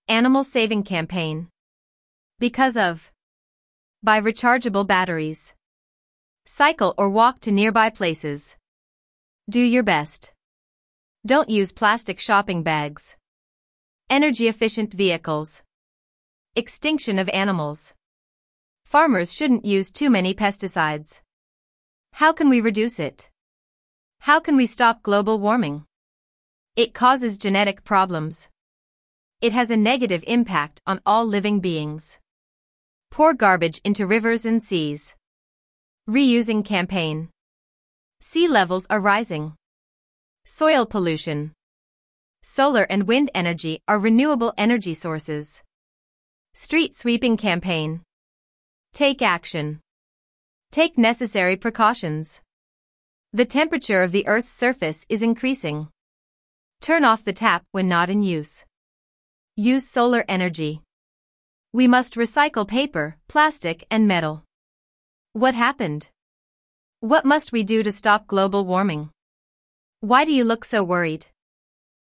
Animal saving campaign. Because of. Buy rechargeable batteries. Cycle or walk to nearby places. Do your best. Don't use plastic shopping bags. Energy-efficient vehicles. Extinction of animals. Farmers shouldn't use too many pesticides. How can we reduce it? How can we stop global warming? It causes genetic problems. It has a negative impact on all living beings. Pour garbage into rivers and seas. Reusing campaign. Sea levels are rising. Soil pollution. Solar and wind energy are renewable energy sources. Street sweeping campaign. Take action. Take necessary precautions. The temperature of the Earth's surface is increasing. Turn off the tap when not in use. Use solar energy. We must recycle paper, plastic, and metal. What happened? What must we do to stop global warming? Why do you look so worried?